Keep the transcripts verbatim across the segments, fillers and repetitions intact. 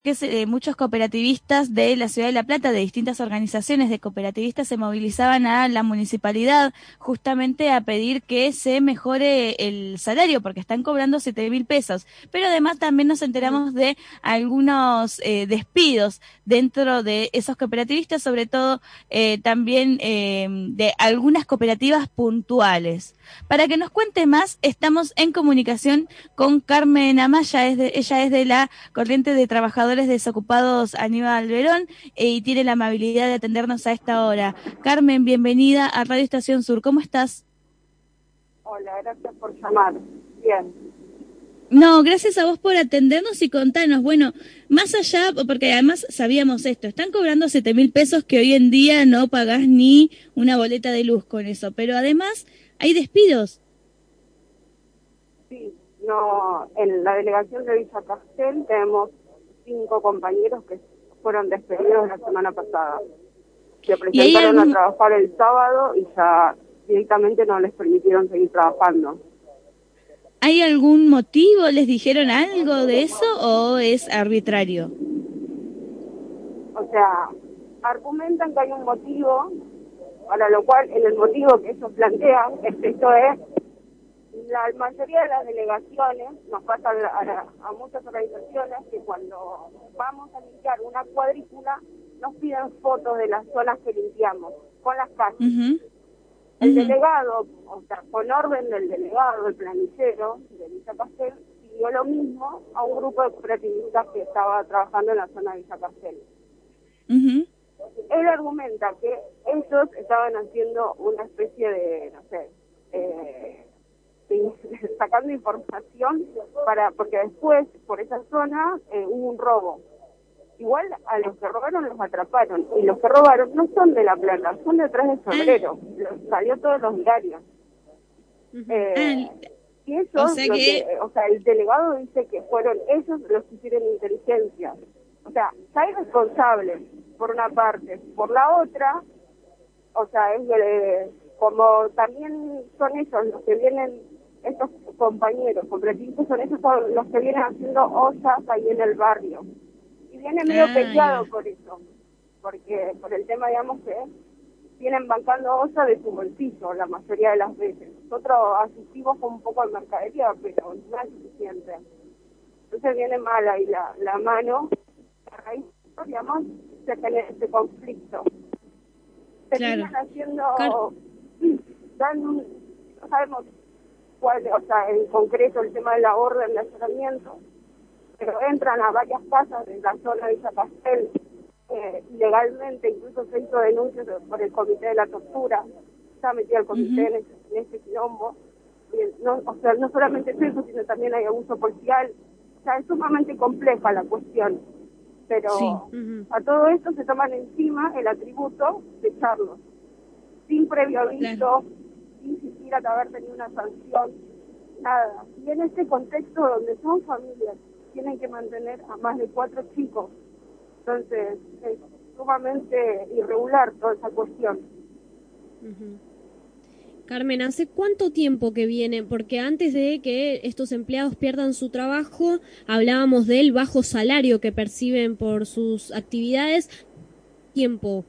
que se- eh, muchos cooperativistas de la ciudad de La Plata, de distintas organizaciones de cooperativistas, se movilizaban a la municipalidad justamente a pedir que se mejore el salario, porque están cobrando siete mil pesos. Pero además también nos Ujú. enteramos de algunos eh, despidos dentro de esos cooperativistas, sobre todo eh, también eh, de algunas cooperativas puntuales. Para que nos cuente más, estamos en comunicación con Carmen Amaya, es de, ella es de la Corriente de Trabajadores Desocupados Aníbal Verón eh, y tiene la amabilidad de atendernos a esta hora. Carmen, bienvenida a Radio Estación Sur. ¿Cómo estás? Hola, gracias por llamar. Bien. No, gracias a vos por atendernos y contarnos. Bueno, más allá, porque además sabíamos esto, están cobrando siete mil pesos que hoy en día no pagás ni una boleta de luz con eso, pero además hay despidos. Sí, no, en la delegación de Villa Castel tenemos cinco compañeros que fueron despedidos la semana pasada. Se ¿Y hay presentaron a algún, trabajar el sábado y ya directamente no les permitieron seguir trabajando. hay algún motivo? ¿Les dijeron algo de eso o es arbitrario? O sea, argumentan que hay un motivo, para lo cual en el motivo que ellos plantean, es que esto es, la mayoría de las delegaciones, nos pasa a, a, a muchas organizaciones, que cuando vamos a limpiar una cuadrícula, nos piden fotos de las zonas que limpiamos, con las calles. Uh-huh, El uh-huh, delegado, o sea, con orden del delegado, el planillero de Villa Castel, pidió lo mismo a un grupo de cooperativistas que estaba trabajando en la zona de Villa Castel. uh-huh. Él argumenta que ellos estaban haciendo una especie de, no sé, eh, de- sacando información para, porque después por esa zona eh, hubo un robo. Igual a los que robaron los atraparon, y los que robaron no son de La Plata, son de tres de Ah, febrero, los, salió todos los diarios. Ujú. Eh, ah, y o ellos, sea lo que, que, o sea, el delegado dice que fueron ellos los que hicieron inteligencia. O sea, ya hay responsables, por una parte. Por la otra, o sea, es de- como también son ellos los que vienen, estos compañeros, cooperativistas, son ellos son los que vienen haciendo ollas ahí en el barrio. Y viene medio ah, ahí peleado va. por eso, porque por el tema, digamos, que vienen bancando olla de su bolsillo la mayoría de las veces. Nosotros asistimos con un poco de mercadería, pero no es suficiente. Entonces viene mal ahí la, la mano, a raíz, digamos, se genera este conflicto. Claro. Terminan Car- haciendo, dan, un- no sabemos cuál, o sea, en concreto el tema de la orden de allanamiento, pero entran a varias casas de la zona de Villa Castel eh, ilegalmente, incluso se hizo denuncias por el Comité de la Tortura, está metido el comité Uh-huh. en ese, en ese quilombo, y no, o sea, no solamente es eso, sino también hay abuso policial, o sea, es sumamente compleja la cuestión, Sí, pero Ujú. a todo esto se toman encima el atributo de echarlos, sin previo claro. aviso, sin siquiera haber tenido una sanción, nada. Y en este contexto donde son familias, tienen que mantener a más de cuatro chicos, entonces es sumamente irregular toda esa cuestión. Ujú. Carmen, ¿hace cuánto tiempo que viene? Porque antes de que estos empleados pierdan su trabajo, hablábamos del bajo salario que perciben por sus actividades. Tiempo.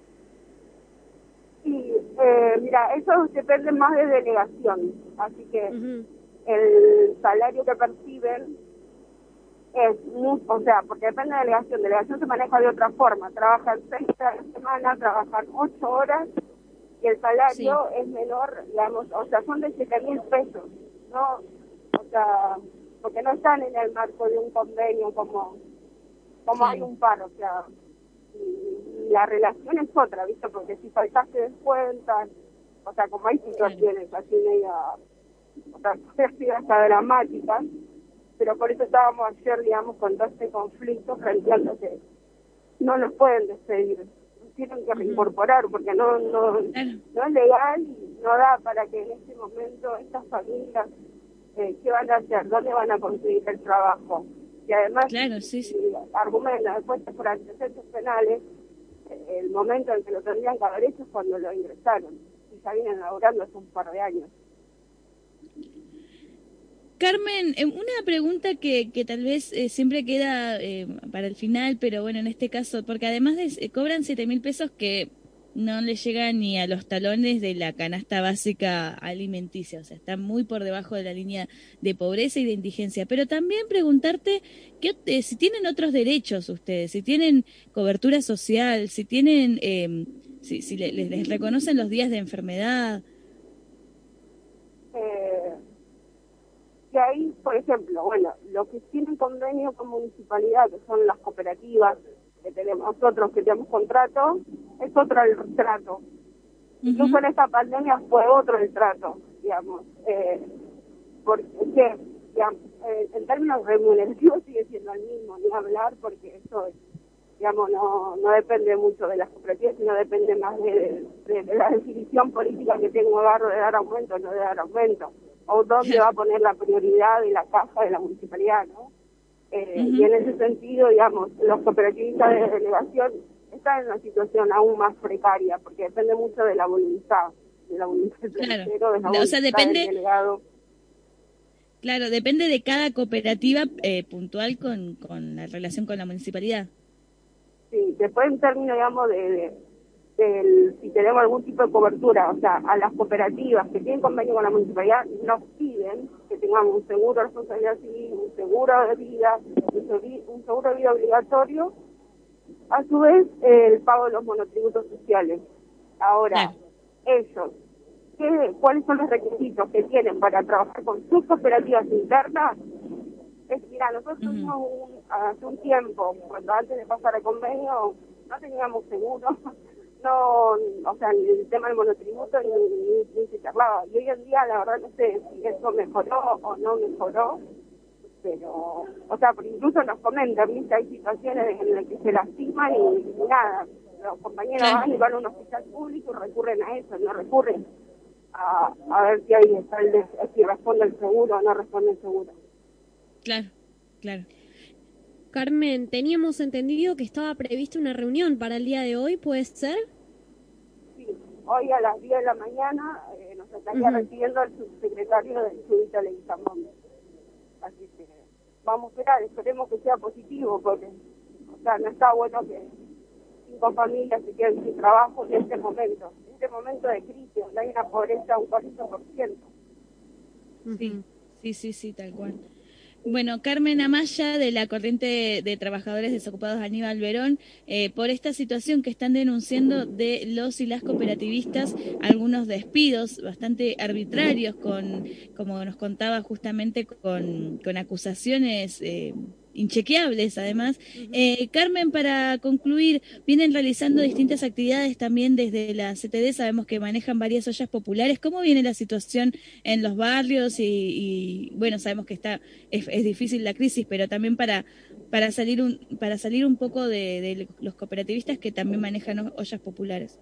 Y eh, mira, eso depende más de delegación, así que Ujú. el salario que perciben es muy, o sea, porque depende de delegación, delegación se maneja de otra forma, trabajan seis días a la semana, trabajan ocho horas y el Sí, salario es menor, digamos, o sea, son de siete mil pesos, ¿no? O sea, porque no están en el marco de un convenio como, como hay claro. un paro, o sea, y la relación es otra, ¿viste? Porque si faltaste descuentan, o sea, como hay Claro. situaciones así media, o sea, así hasta dramáticas, pero por eso estábamos ayer, digamos, con todo este conflicto, planteando que no los pueden despedir, tienen que Ujú. reincorporar, porque no, no, Claro, no es legal y no da para que en este momento estas familias, eh, ¿qué van a hacer? ¿Dónde van a conseguir el trabajo? Y además, si, claro, sí, sí. si argumentan después por antecedentes penales, eh, el momento en que lo tendrían que haber hecho es cuando lo ingresaron, y ya vienen laburando hace un par de años. Carmen, eh, una pregunta que, que tal vez eh, siempre queda eh, para el final, pero bueno, en este caso, porque además de, eh, cobran siete mil pesos que no le llegan ni a los talones de la canasta básica alimenticia, o sea, está muy por debajo de la línea de pobreza y de indigencia. Pero también preguntarte qué, eh, si tienen otros derechos ustedes, si tienen cobertura social, si tienen, eh, si, si le- les, les reconocen los días de enfermedad. Eh, que ahí, por ejemplo, bueno, los que tienen convenio con municipalidad, que son las cooperativas que tenemos nosotros, que tenemos contrato, es otro el trato. Incluso en esta pandemia fue otro el trato, digamos. Eh, porque, digamos, eh, en términos remunerativos sigue siendo el mismo, ni hablar, porque eso, digamos, no, no depende mucho de las cooperativas, sino depende más de, de, de la definición política que tengo de dar, de dar aumento o no de dar aumento, o dónde va a poner la prioridad de la caja de la municipalidad, ¿no? Eh, uh-huh. Y en ese sentido, digamos, los cooperativistas de delegación están en una situación aún más precaria, porque depende mucho de la voluntad, de la voluntad del claro. de la voluntad o sea, depende, del delegado. Claro, depende de cada cooperativa eh, puntual con, con la relación con la municipalidad. Sí, después en términos, digamos, de, de, de si tenemos algún tipo de cobertura, o sea, a las cooperativas que tienen convenio con la municipalidad nos piden que tengamos un seguro de responsabilidad civil, un seguro de vida, un seguro de vida obligatorio, a su vez eh, el pago de los monotributos sociales. Ahora, claro. ellos, ¿qué, ¿cuáles son los requisitos que tienen para trabajar con sus cooperativas internas? Es, mira, nosotros uh-huh. tuvimos un, hace un tiempo, cuando antes de pasar el convenio, no teníamos seguro, no, o sea, ni el tema del monotributo ni, ni, ni se charlaba. Y hoy en día, la verdad, no sé si eso mejoró o no mejoró, pero, o sea, incluso nos comentan, ¿viste? Hay situaciones en las que se lastiman y, y nada, los compañeros claro. van y van a un hospital público y recurren a eso, no recurren a, a ver si ahí está el de, si responde el seguro o no responde el seguro. Claro, claro. Carmen, teníamos entendido que estaba prevista una reunión para el día de hoy, ¿puede ser? Sí, hoy a las diez de la mañana eh, nos estaría uh-huh. recibiendo el subsecretario del Instituto Leguizamón. Así que vamos a esperar, esperemos que sea positivo, porque o sea, no está bueno que cinco familias se queden sin trabajo en este momento, en este momento de crisis, donde hay una pobreza un cuarenta por ciento. Sí, sí, sí, sí, tal cual. Bueno, Carmen Amaya, de la Corriente de Trabajadores Desocupados Aníbal Verón, eh, por esta situación que están denunciando de los y las cooperativistas, algunos despidos bastante arbitrarios, con, como nos contaba justamente, con, con acusaciones eh, inchequeables, además. Eh, Carmen, para concluir, vienen realizando distintas actividades también desde la C T D, sabemos que manejan varias ollas populares. ¿Cómo viene la situación en los barrios? Y, y bueno, sabemos que está es, es difícil la crisis, pero también para para salir un para salir un poco de, de los cooperativistas que también manejan ollas populares.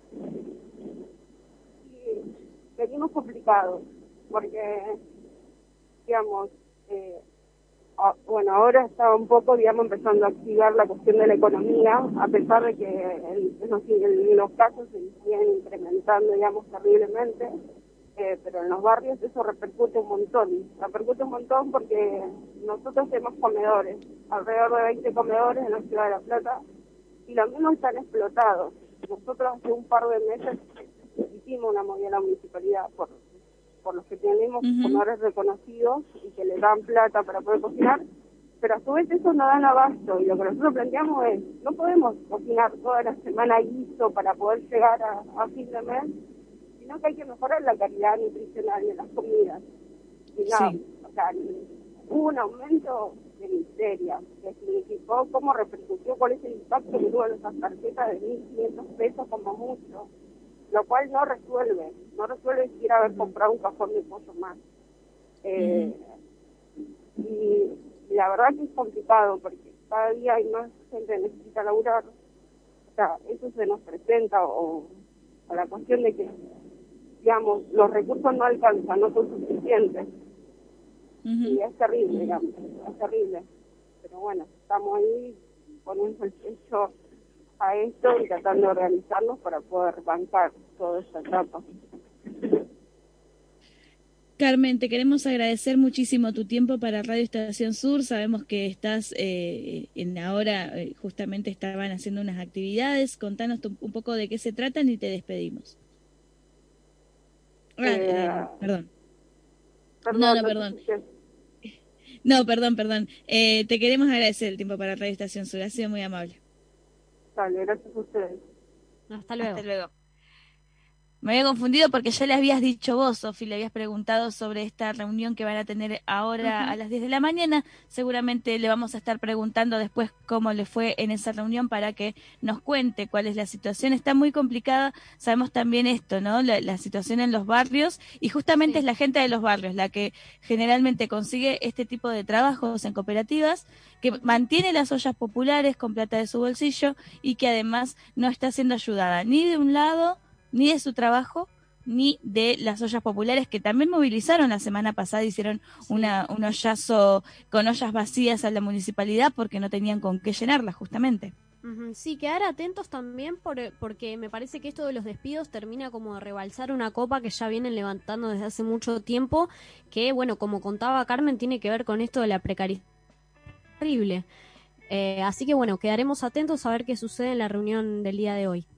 Sí, venimos complicados, porque, digamos, eh, bueno, ahora está un poco, digamos, empezando a activar la cuestión de la economía, a pesar de que el, el, los casos se siguen incrementando, digamos, terriblemente, eh, pero en los barrios eso repercute un montón. Repercute un montón porque nosotros tenemos comedores, alrededor de veinte comedores en la ciudad de La Plata, y los mismos están explotados. Nosotros hace un par de meses hicimos una movida en la municipalidad por por los que tenemos uh-huh. comedores reconocidos y que le dan plata para poder cocinar, pero a su vez eso no dan abasto, y lo que nosotros planteamos es, no podemos cocinar toda la semana guiso para poder llegar a, a fin de mes, sino que hay que mejorar la calidad nutricional de las comidas. Y nada, sí. o sea, hubo un aumento de miseria, que significó cómo repercutió, cuál es el impacto que tuvo en esas tarjetas de mil quinientos pesos como mucho, lo cual no resuelve, no resuelve siquiera haber comprado un cajón de pollo más. Eh, uh-huh. y, y la verdad que es complicado, porque cada día hay más gente que necesita laburar. O sea, eso se nos presenta, o, o la cuestión de que, digamos, los recursos no alcanzan, no son suficientes. Uh-huh. Y es terrible, digamos, es terrible. Pero bueno, estamos ahí poniendo el pecho a esto y tratando de organizarnos para poder bancar toda esta etapa. Carmen, te queremos agradecer muchísimo tu tiempo para Radio Estación Sur. Sabemos que estás eh, en ahora, eh, justamente estaban haciendo unas actividades. Contanos tu, un poco de qué se tratan y te despedimos. Ah, Eh, eh, perdón. perdón. No, no, perdón. No, perdón, perdón. Eh, te queremos agradecer el tiempo para Radio Estación Sur. Ha sido muy amable. Dale, gracias a ustedes. Hasta luego. Hasta luego. Me había confundido porque ya le habías dicho vos, Sofi, le habías preguntado sobre esta reunión que van a tener ahora Uh-huh. a las diez de la mañana. Seguramente le vamos a estar preguntando después cómo le fue en esa reunión para que nos cuente cuál es la situación. Está muy complicada, sabemos también esto, ¿no? La, la situación en los barrios, y justamente Sí. es la gente de los barrios la que generalmente consigue este tipo de trabajos en cooperativas, que mantiene las ollas populares con plata de su bolsillo y que además no está siendo ayudada ni de un lado, ni de su trabajo, ni de las ollas populares, que también movilizaron la semana pasada, hicieron Sí. una, un hoyazo con ollas vacías a la municipalidad porque no tenían con qué llenarlas, justamente. Uh-huh. Sí, quedar atentos también por, porque me parece que esto de los despidos termina como de rebalsar una copa que ya vienen levantando desde hace mucho tiempo, que bueno, como contaba Carmen, tiene que ver con esto de la precariedad horrible. Eh, así que bueno, quedaremos atentos a ver qué sucede en la reunión del día de hoy.